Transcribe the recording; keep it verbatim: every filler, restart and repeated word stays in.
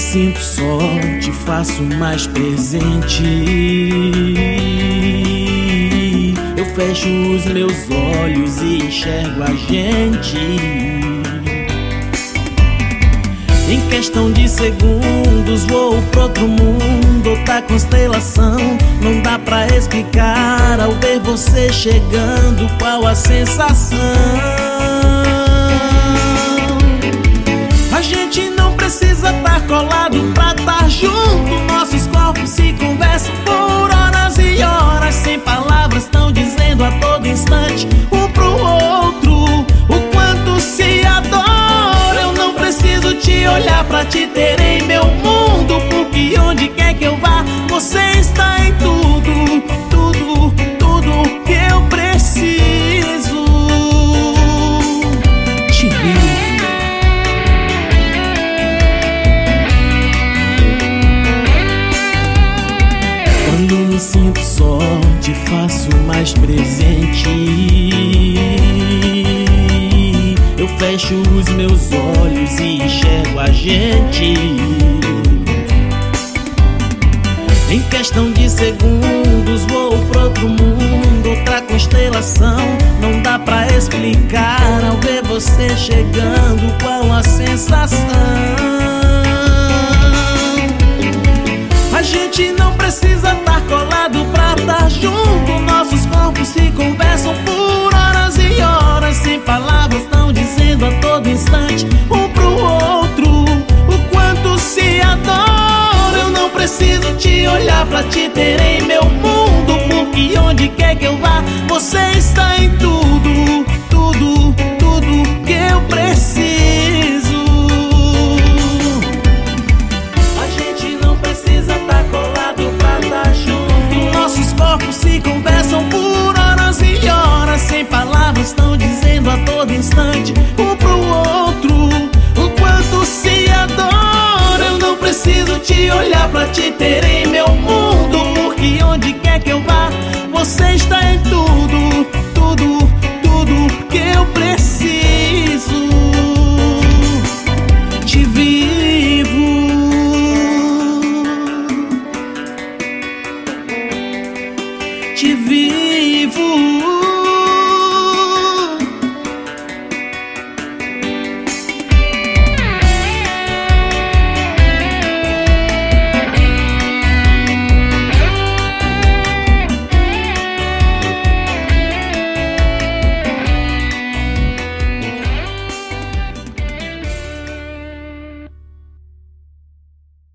sinto só, te faço mais presente. Eu fecho os meus olhos e enxergo a gente. Em questão de segundos vou pro outro mundo, outra constelação. Não dá pra explicar ao ver você chegando qual a sensação. A gente não precisa estar colado pra estar junto. Nossos corpos se conversam por horas e horas. Sem palavras estão dizendo a todo instante um pro outro o quanto se adora. Eu não preciso te olhar pra te ter em meu mundo, porque onde quer que eu vá você está em tudo, tudo, tudo que eu preciso. Te vi. Quando me sinto só, te faço mais presente. Eu fecho os meus olhos e enxergo a gente. Em questão de segundos vou pro outro mundo, outra constelação. Não dá pra explicar ao ver você chegando qual a sensação. A gente não precisa estar colado pra estar junto. Nossos corpos se conversam por horas e horas. Sem palavras estão dizendo a todo instante um pro outro o quanto se adora. Eu não preciso te olhar pra te ter em meu mundo, porque onde quer que eu vá você está em tudo, tudo, tudo que eu preciso. Corpos se conversam por horas e horas. Sem palavras estão dizendo a todo instante um pro outro o quanto se adora. Eu não preciso te olhar pra te ter em